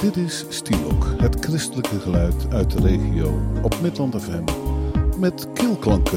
Dit is Stielok, het christelijke geluid uit de regio op Midland FM met keelklanken.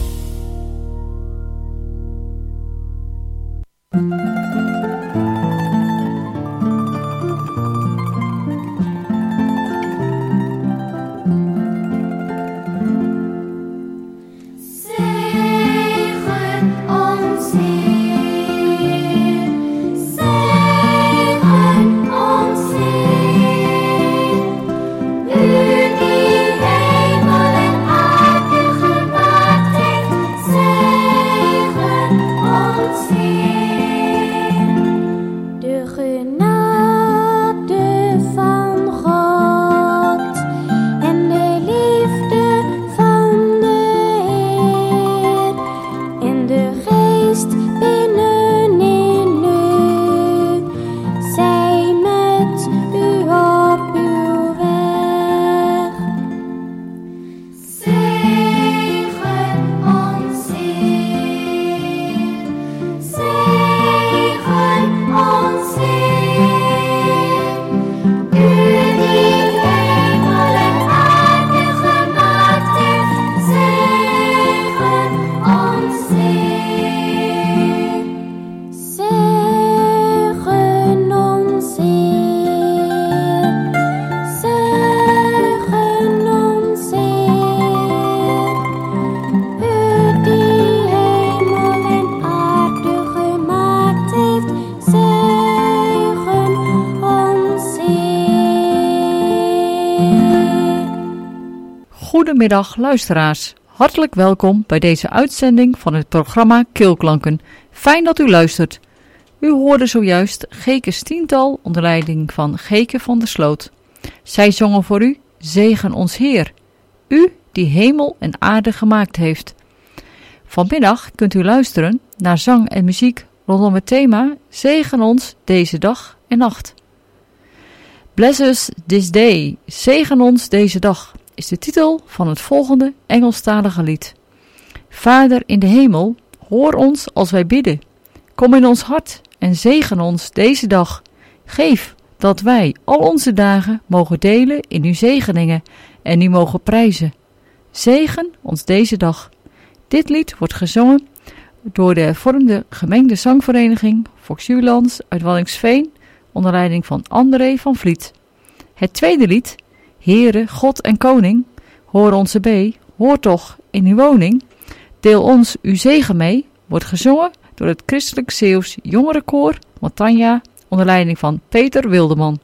Goedemiddag luisteraars, hartelijk welkom bij deze uitzending van het programma Keelklanken. Fijn dat u luistert. U hoorde zojuist Gekes tiental onder leiding van Geke van der Sloot. Zij zongen voor u Zegen ons Heer, u die hemel en aarde gemaakt heeft. Vanmiddag kunt u luisteren naar zang en muziek rondom het thema Zegen ons deze dag en nacht. Bless us this day, zegen ons deze dag, is de titel van het volgende Engelstalige lied. Vader in de hemel, hoor ons als wij bidden. Kom in ons hart en zegen ons deze dag. Geef dat wij al onze dagen mogen delen in uw zegeningen en u mogen prijzen. Zegen ons deze dag. Dit lied wordt gezongen door de hervormde gemengde zangvereniging Foxulands uit Waddinxveen onder leiding van André van Vliet. Het tweede lied, Heere, God en Koning, hoor onze B, hoor toch in uw woning, deel ons uw zegen mee, wordt gezongen door het Christelijk Zeeuws Jongerenkoor Montagna onder leiding van Peter Wildeman.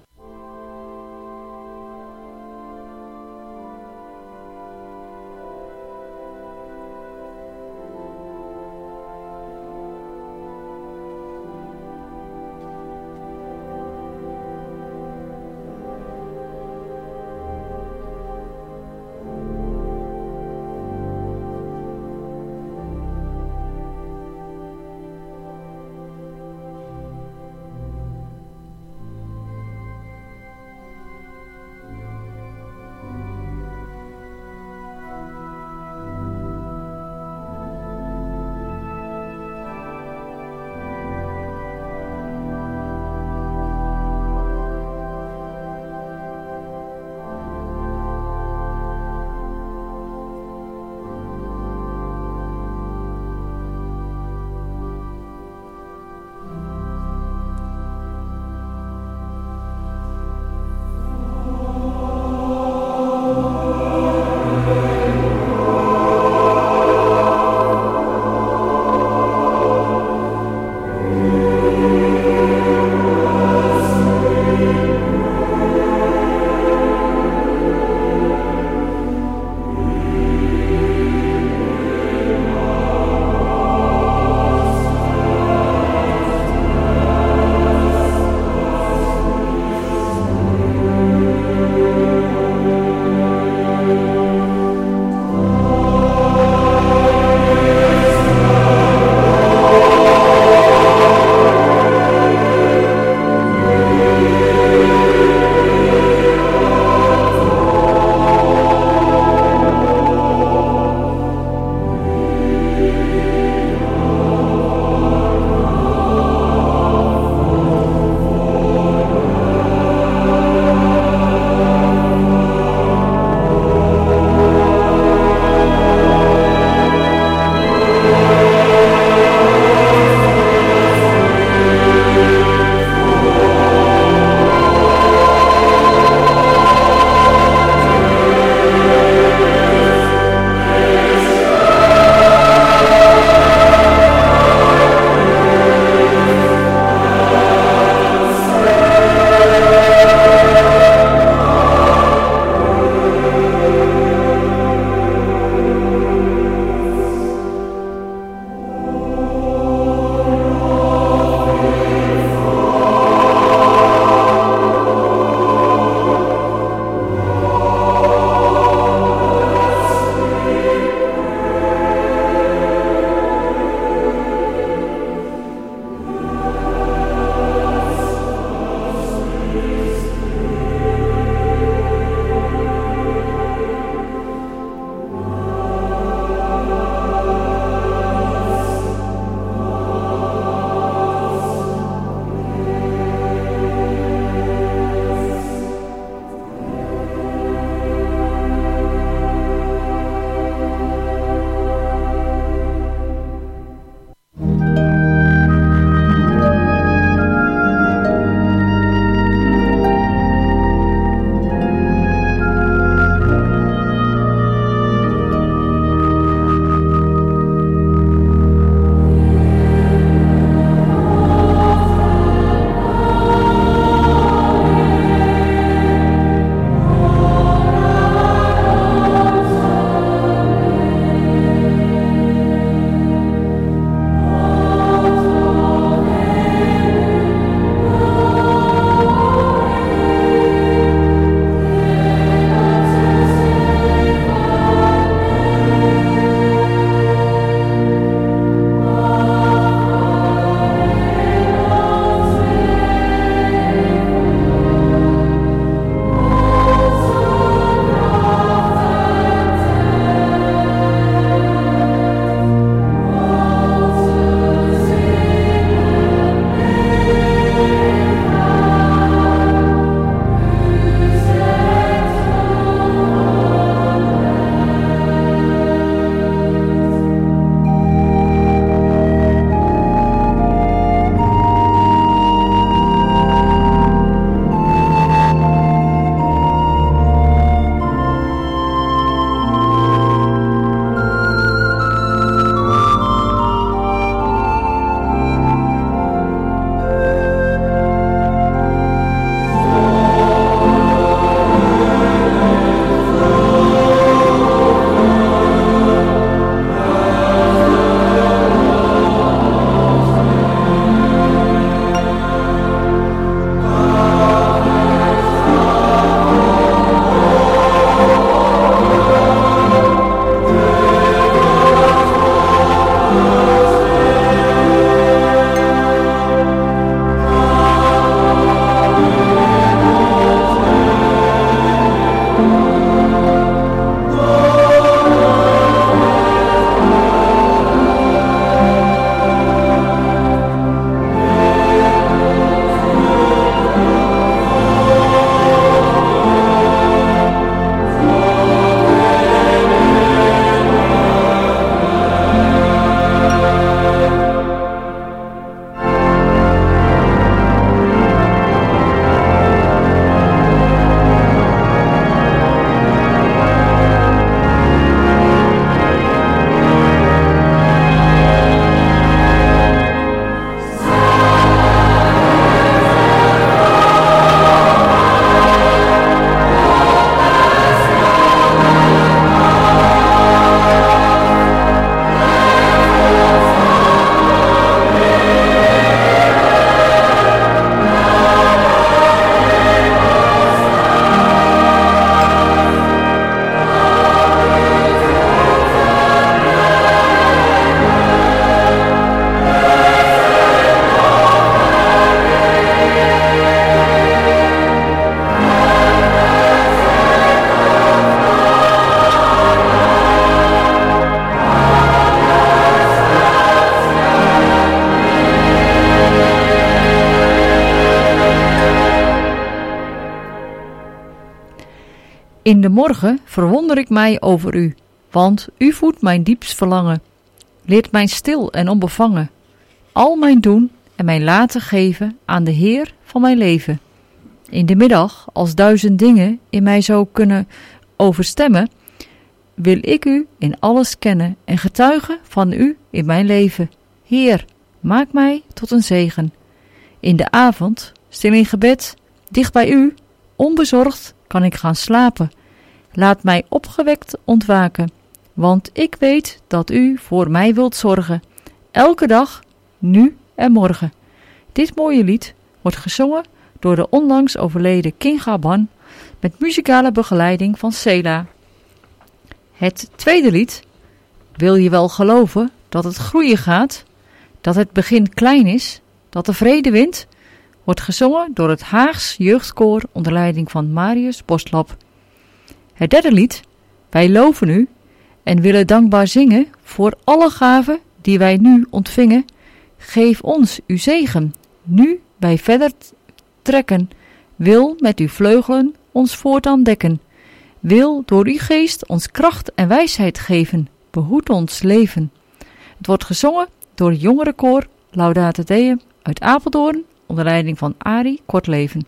In de morgen verwonder ik mij over u, want u voedt mijn diepst verlangen. Leert mij stil en onbevangen al mijn doen en mijn laten geven aan de Heer van mijn leven. In de middag, als 1000 dingen in mij zou kunnen overstemmen, wil ik u in alles kennen en getuigen van u in mijn leven. Heer, maak mij tot een zegen. In de avond, stil in gebed, dicht bij u, onbezorgd kan ik gaan slapen. Laat mij opgewekt ontwaken, want ik weet dat u voor mij wilt zorgen. Elke dag, nu en morgen. Dit mooie lied wordt gezongen door de onlangs overleden King Gaban met muzikale begeleiding van Sela. Het tweede lied, Wil je wel geloven dat het groeien gaat, dat het begin klein is, dat de vrede wint, wordt gezongen door het Haags Jeugdkoor onder leiding van Marius Boslap. Het derde lied, Wij loven u en willen dankbaar zingen voor alle gaven die wij nu ontvingen. Geef ons uw zegen, nu wij verder trekken. Wil met uw vleugelen ons voortaan dekken. Wil door uw geest ons kracht en wijsheid geven. Behoed ons leven. Het wordt gezongen door het jongerenkoor Laudate Deum uit Apeldoorn onder leiding van Arie Kortleven.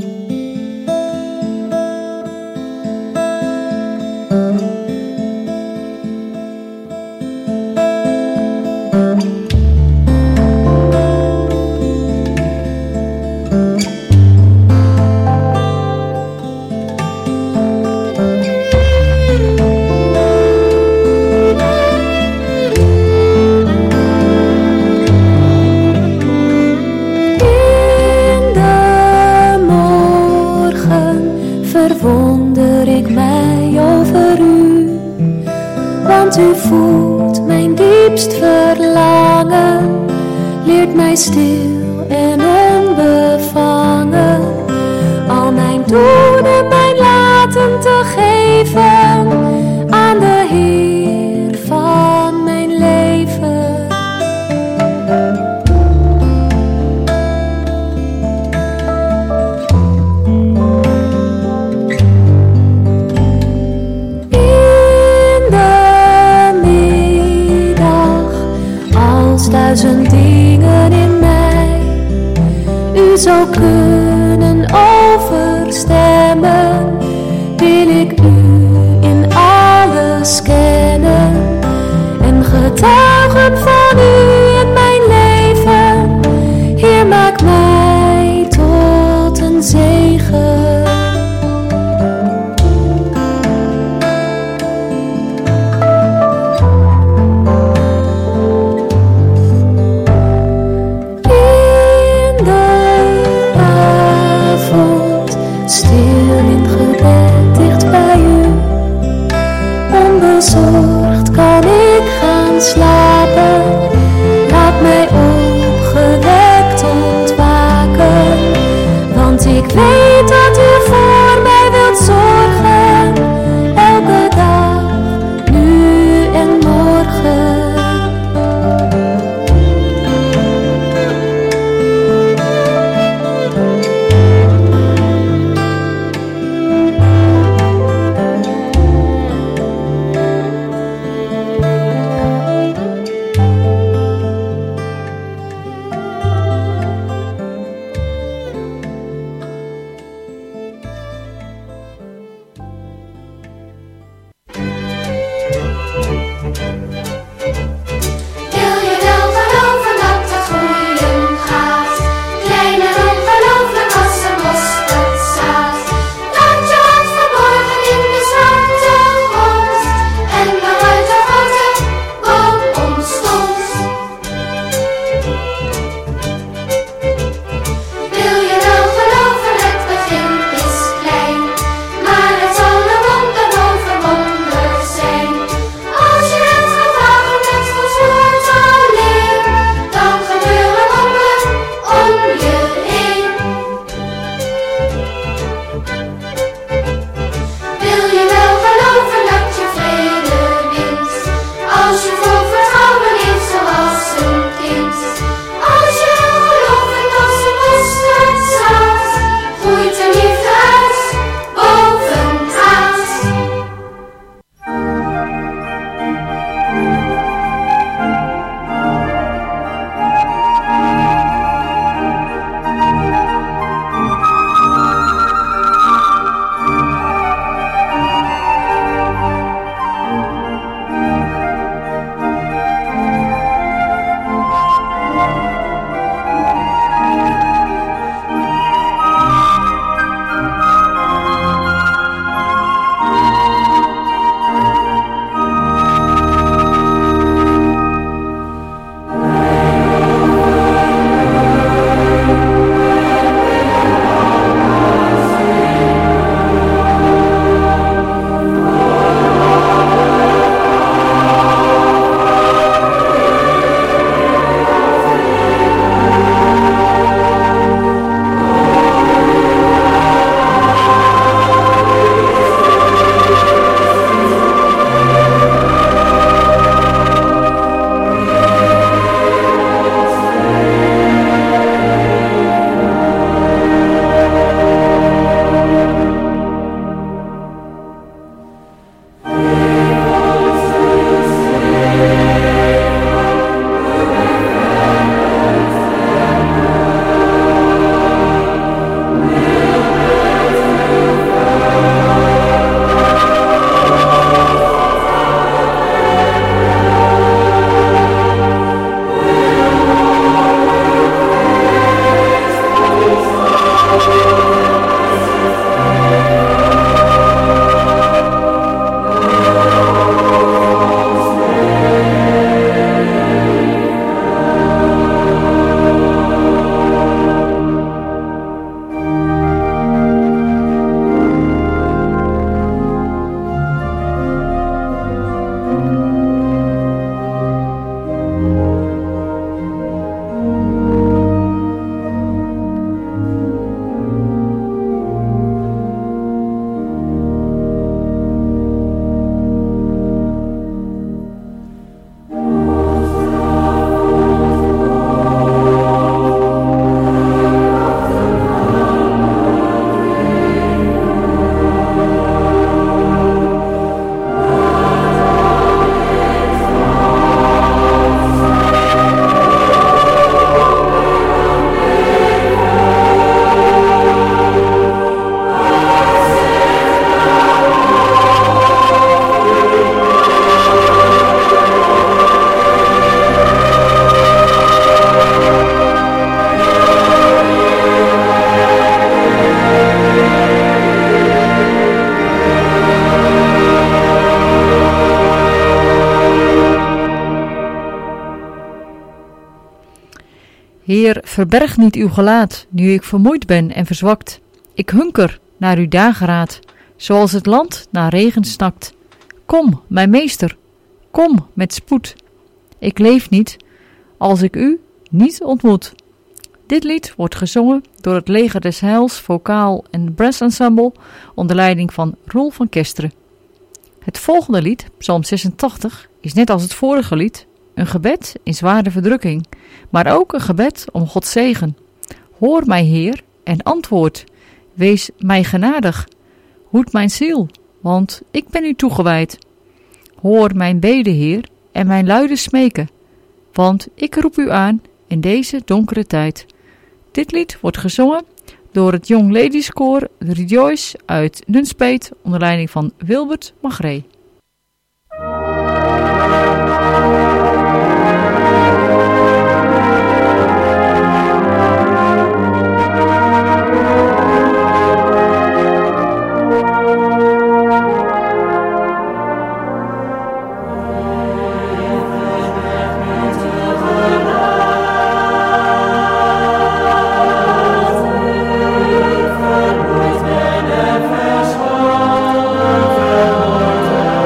U voelt mijn diepst verlangen, leert mij stil en onbevangen al mijn doen en mijn laten te geven aan de Heer van mijn leven. Duizend dingen in mij u zou kunnen overstemmen, wil ik u in alles kennen en getuigen van u in mijn leven. Heer, maak mij tot een zegen. Heer, verberg niet uw gelaat, nu ik vermoeid ben en verzwakt. Ik hunker naar uw dageraad, zoals het land naar regen snakt. Kom, mijn meester, kom met spoed. Ik leef niet, als ik u niet ontmoet. Dit lied wordt gezongen door het Leger des Heils Vocaal en Brass Ensemble onder leiding van Roel van Kesteren. Het volgende lied, Psalm 86, is net als het vorige lied een gebed in zware verdrukking, maar ook een gebed om Gods zegen. Hoor mij, Heer, en antwoord. Wees mij genadig. Hoed mijn ziel, want ik ben u toegewijd. Hoor mijn bede, Heer, en mijn luide smeken, want ik roep u aan in deze donkere tijd. Dit lied wordt gezongen door het Young Ladies Koor Rejoice uit Nunspeet onder leiding van Wilbert Magree. Verloren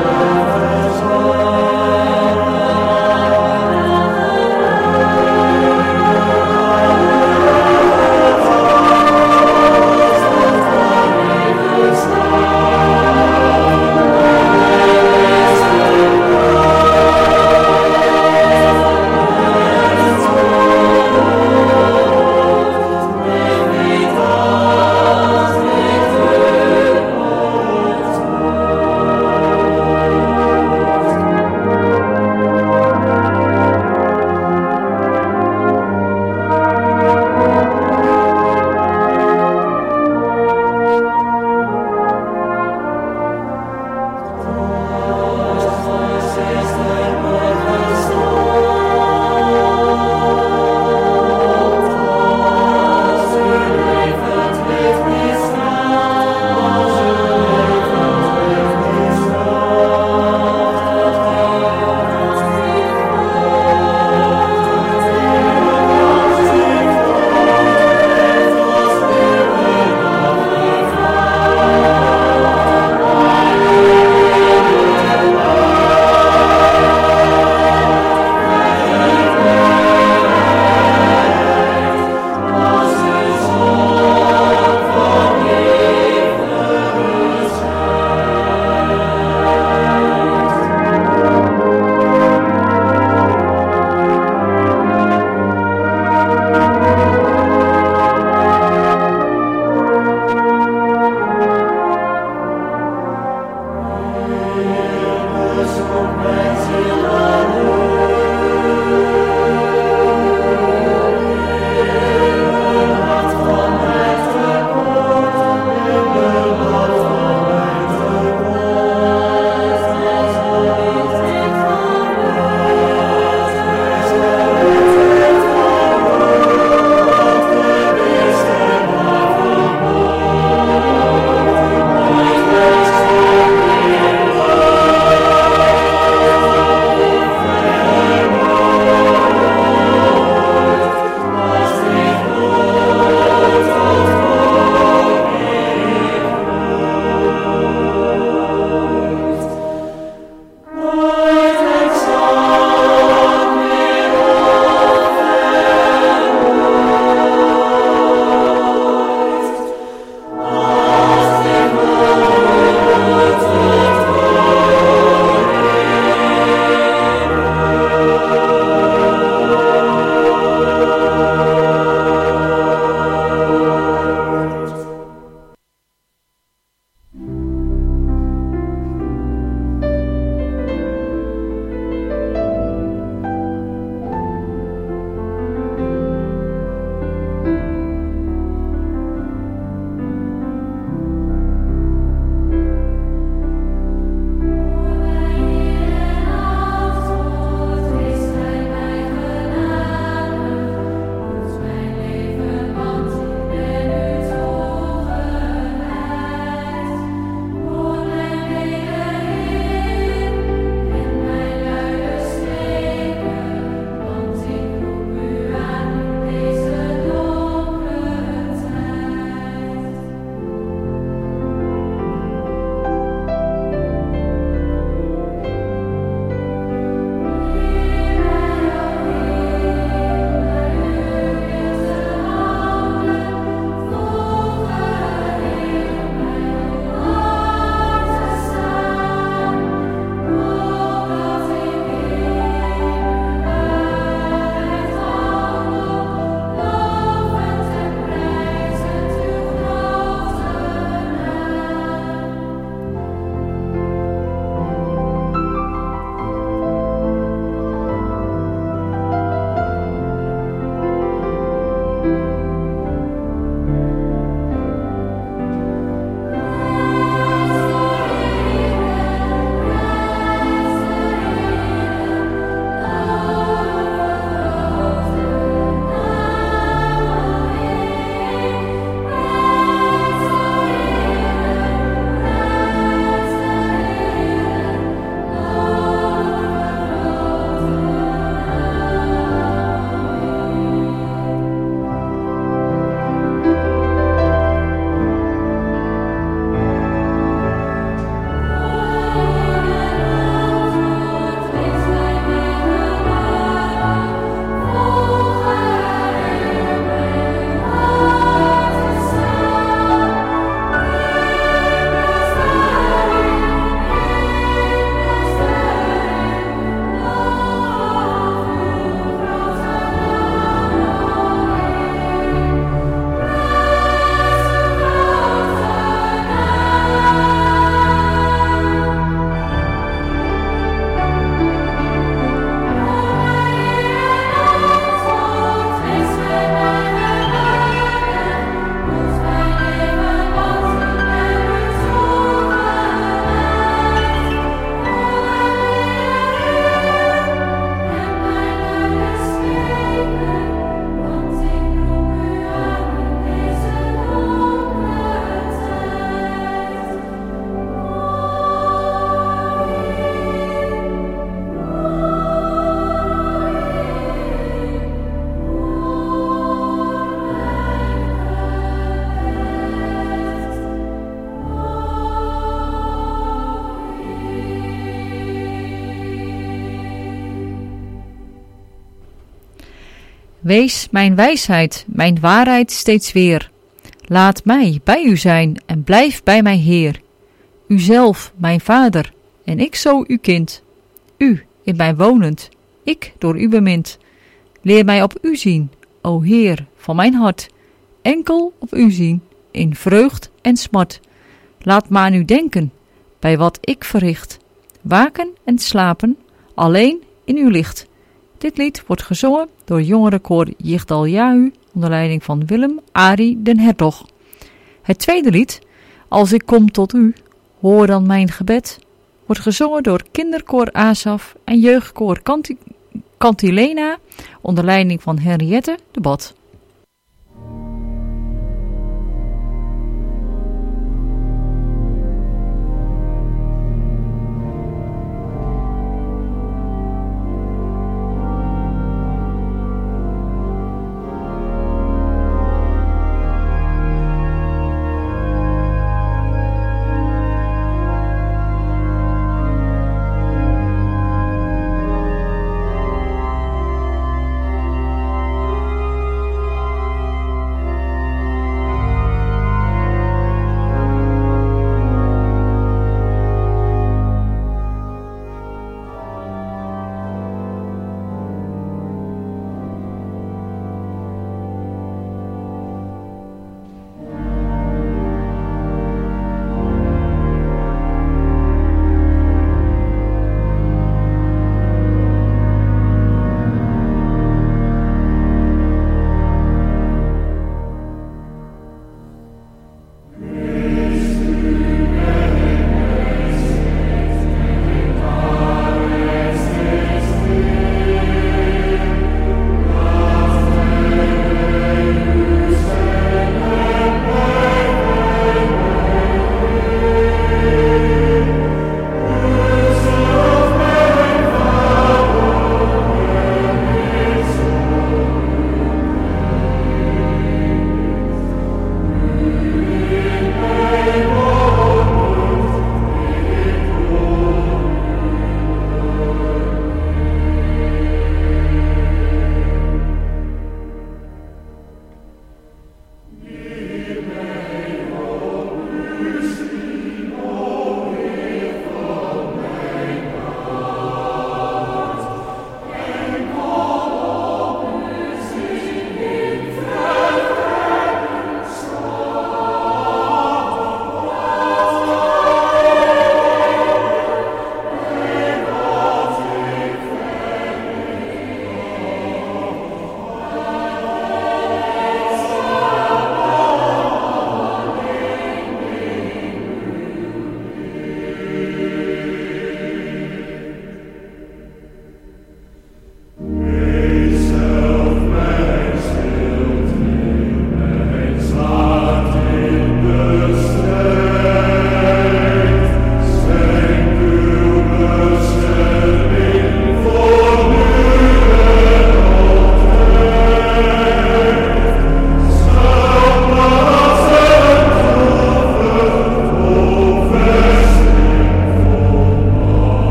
Wees mijn wijsheid, mijn waarheid steeds weer. Laat mij bij u zijn en blijf bij mij Heer. Uzelf, mijn Vader, en ik zo uw kind. U in mij wonend, ik door u bemind. Leer mij op u zien, o Heer van mijn hart. Enkel op u zien, in vreugd en smart. Laat me aan u denken, bij wat ik verricht. Waken en slapen, alleen in uw licht. Dit lied wordt gezongen door jongerenkoor Yigdal Yahu onder leiding van Willem Ari den Hertog. Het tweede lied, Als ik kom tot u, hoor dan mijn gebed, wordt gezongen door kinderkoor Asaf en jeugdkoor Cantilena onder leiding van Henriette de Bad.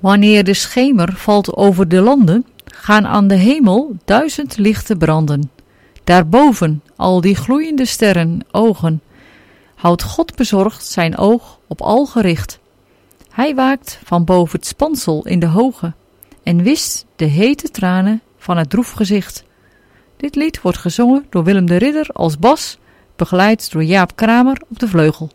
Wanneer de schemer valt over de landen, gaan aan de hemel 1000 lichten branden. Daarboven al die gloeiende sterren ogen, houdt God bezorgd zijn oog op al gericht. Hij waakt van boven het spansel in de hoge en wist de hete tranen van het droef gezicht. Dit lied wordt gezongen door Willem de Ridder als bas, begeleid door Jaap Kramer op de vleugel.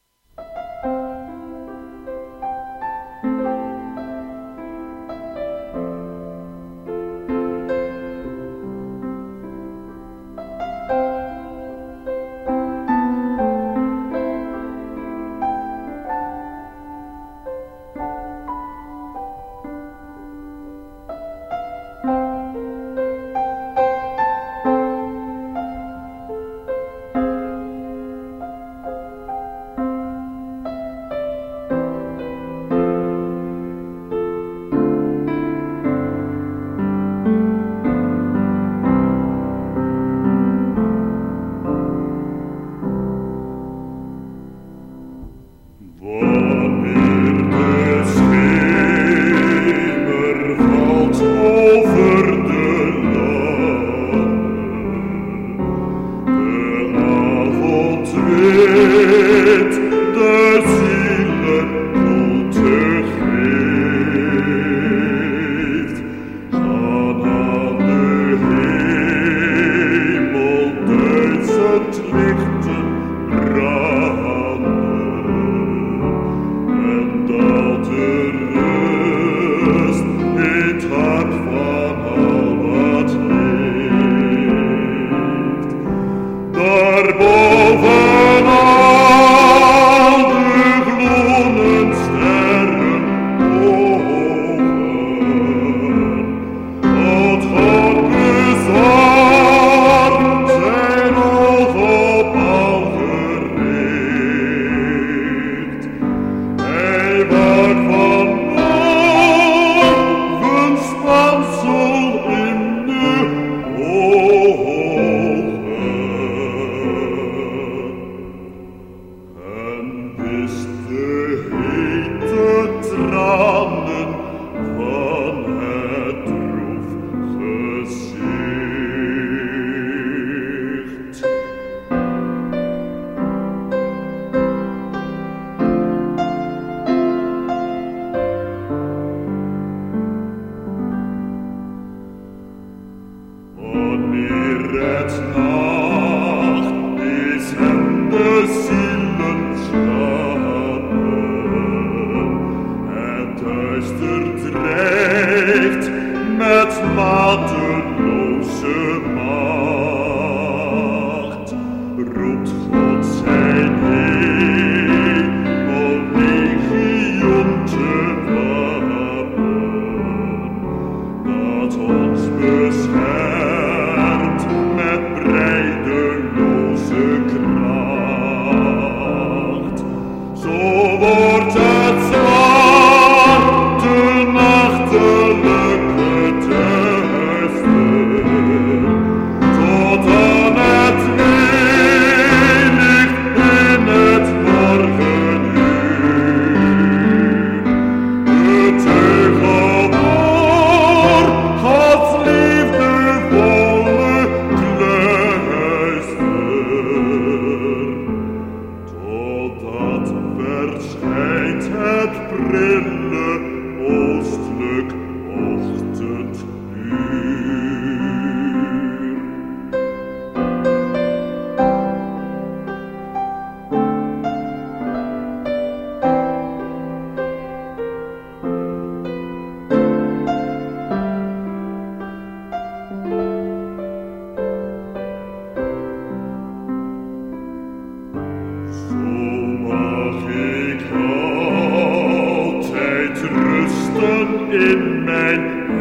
In mijn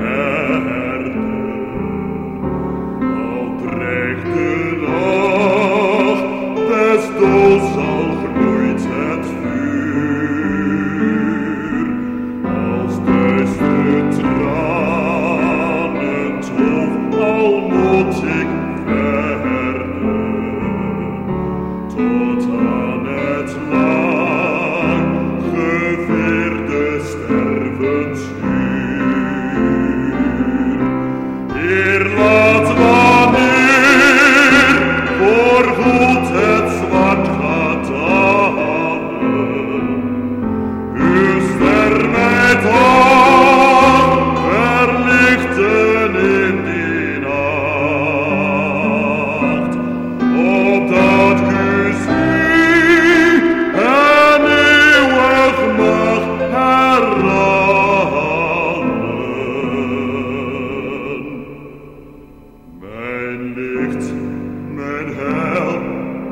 herde, al dreigt de nacht, des doods al gloeit het vuur, als duistere tranen toch al moet ik verder, tot aan het lang geveerde stervensuur.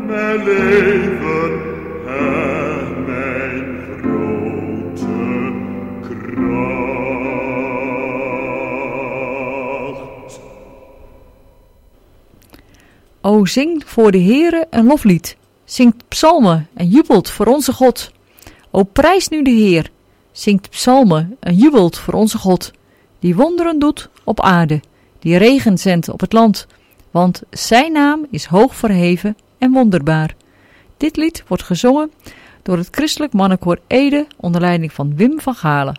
mijn leven en mijn grote kracht. O zing voor de Heere een loflied, zingt psalmen en jubelt voor onze God. O prijs nu de Heer, zingt psalmen en jubelt voor onze God, die wonderen doet op aarde, die regen zendt op het land, want zijn naam is hoog verheven en wonderbaar. Dit lied wordt gezongen door het Christelijk Mannenkoor Ede onder leiding van Wim van Galen.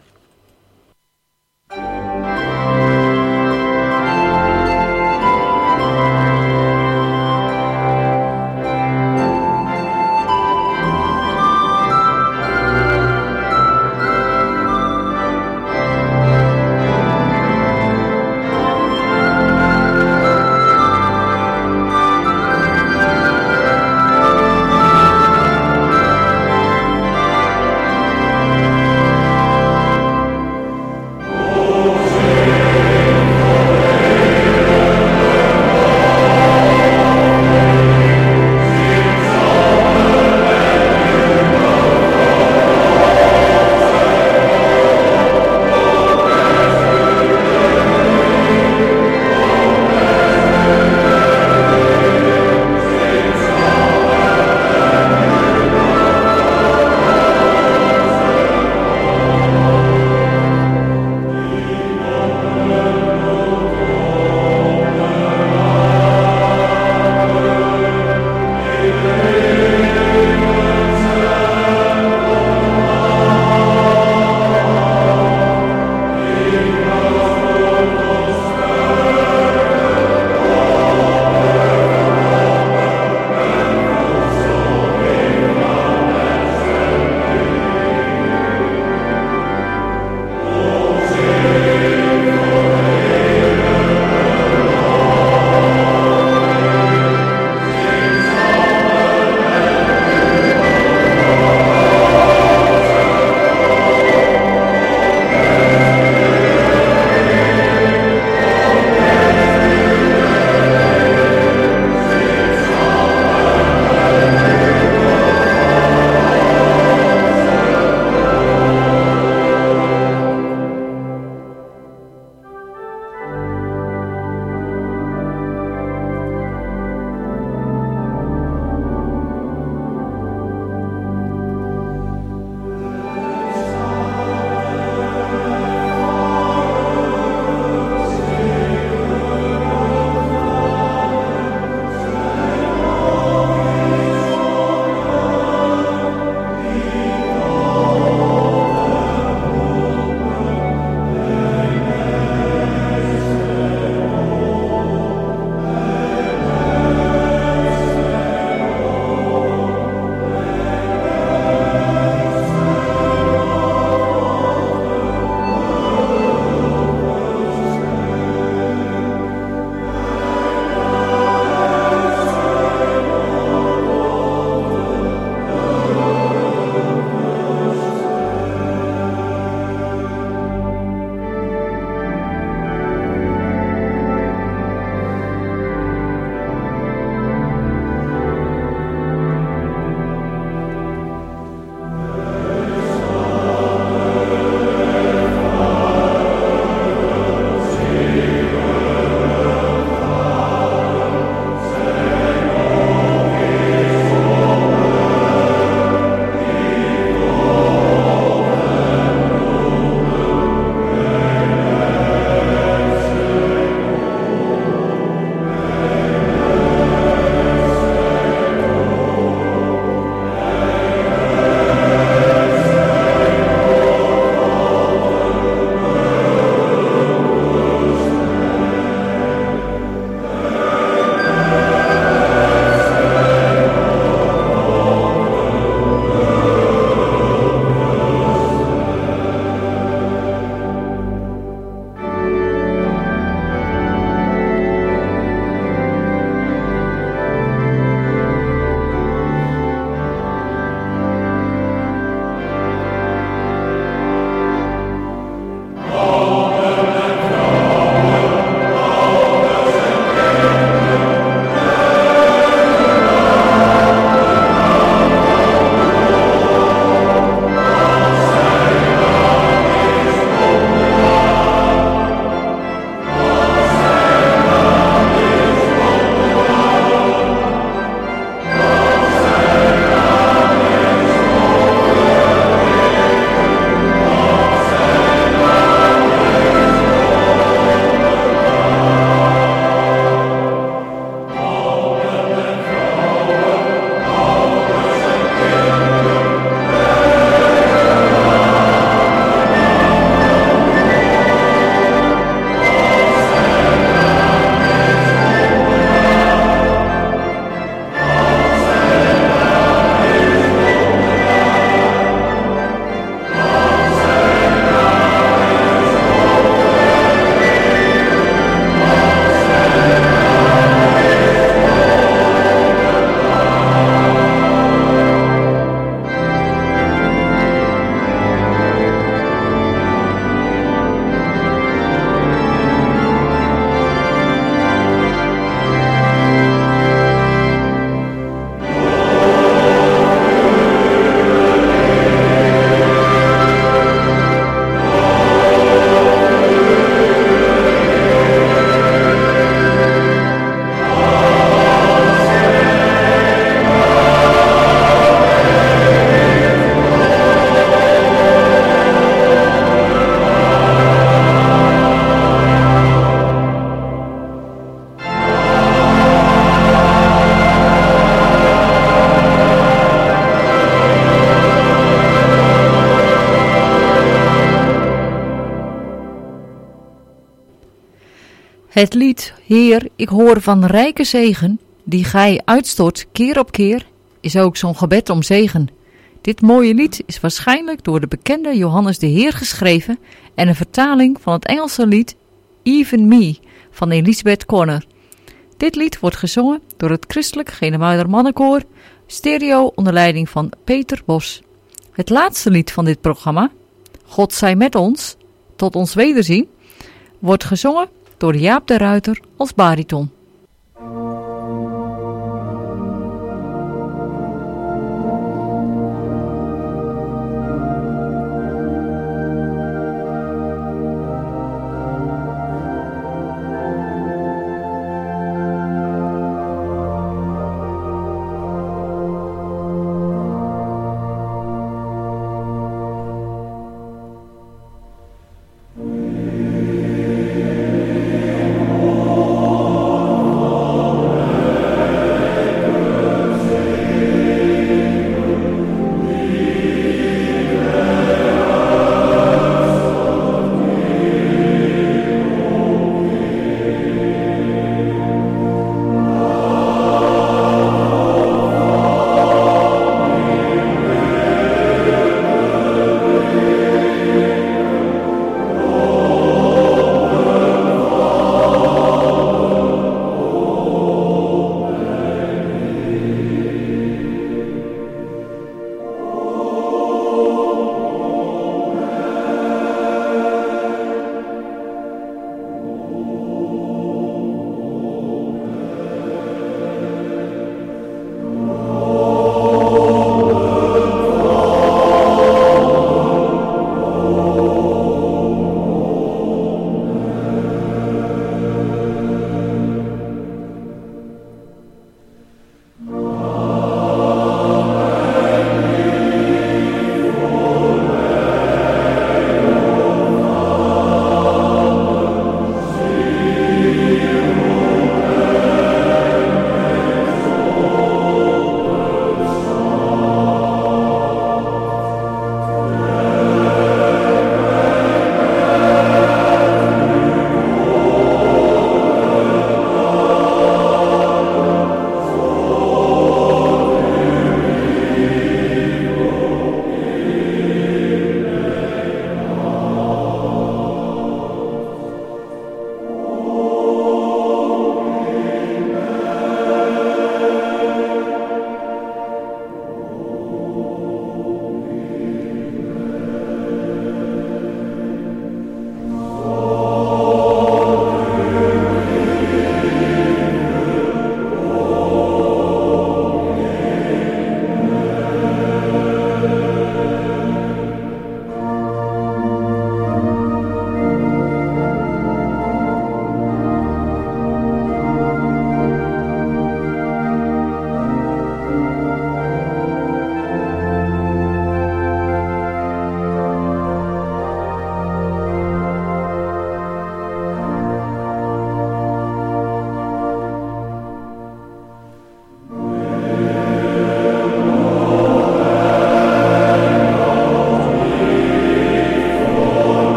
Het lied Heer, ik hoor van rijke zegen, die gij uitstort keer op keer, is ook zo'n gebed om zegen. Dit mooie lied is waarschijnlijk door de bekende Johannes de Heer geschreven en een vertaling van het Engelse lied Even Me van Elisabeth Corner. Dit lied wordt gezongen door het christelijk Genemuider Mannenkoor, stereo onder leiding van Peter Bos. Het laatste lied van dit programma, God zij met ons, tot ons wederzien, wordt gezongen door Jaap de Ruiter als bariton. O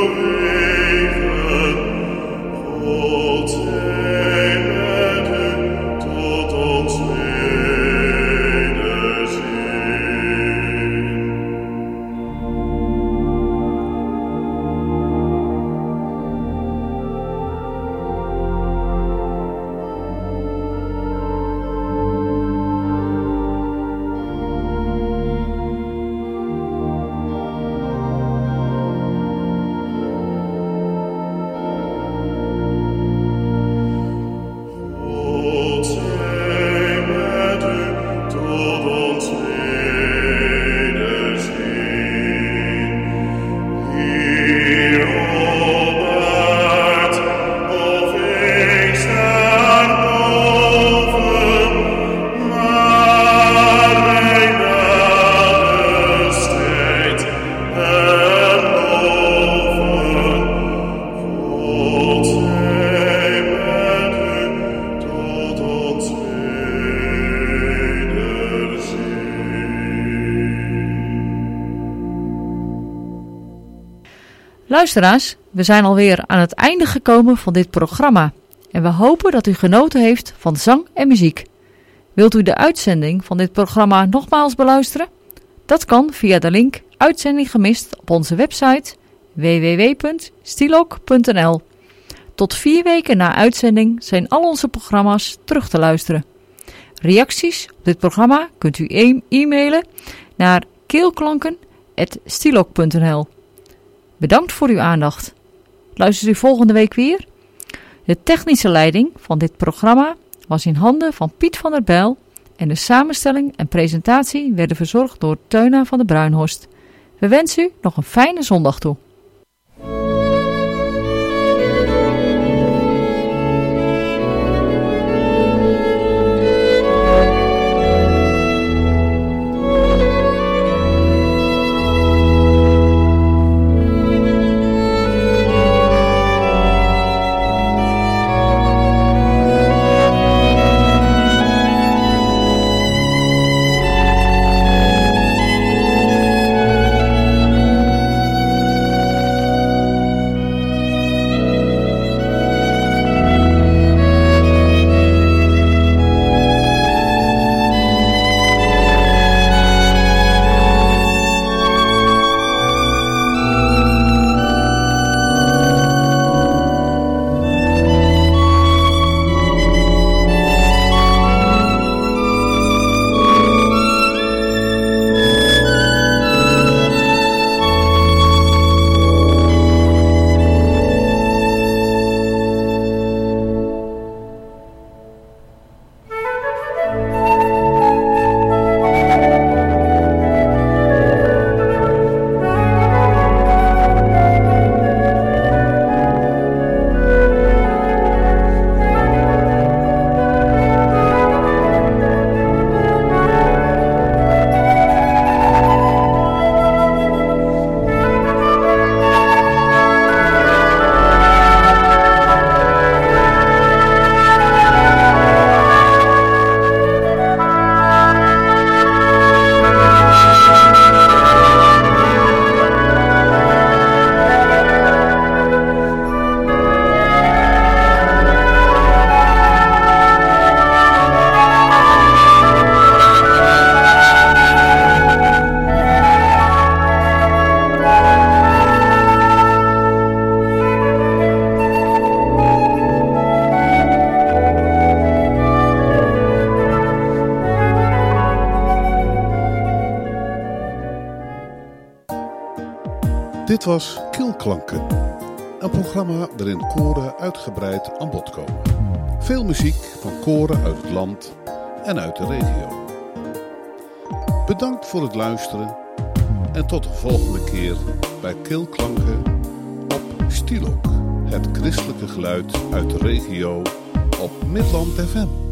Luisteraars, we zijn alweer aan het einde gekomen van dit programma en we hopen dat u genoten heeft van zang en muziek. Wilt u de uitzending van dit programma nogmaals beluisteren? Dat kan via de link Uitzending gemist op onze website www.stilok.nl. Tot 4 weken na uitzending zijn al onze programma's terug te luisteren. Reacties op dit programma kunt u e-mailen naar keelklanken@stilok.nl. Bedankt voor uw aandacht. Luistert u volgende week weer? De technische leiding van dit programma was in handen van Piet van der Bijl en de samenstelling en presentatie werden verzorgd door Teuna van der Bruinhorst. We wensen u nog een fijne zondag toe. Dit was Keelklanken, een programma waarin koren uitgebreid aan bod komen. Veel muziek van koren uit het land en uit de regio. Bedankt voor het luisteren en tot de volgende keer bij Keelklanken op Stilok, het christelijke geluid uit de regio op Midland FM.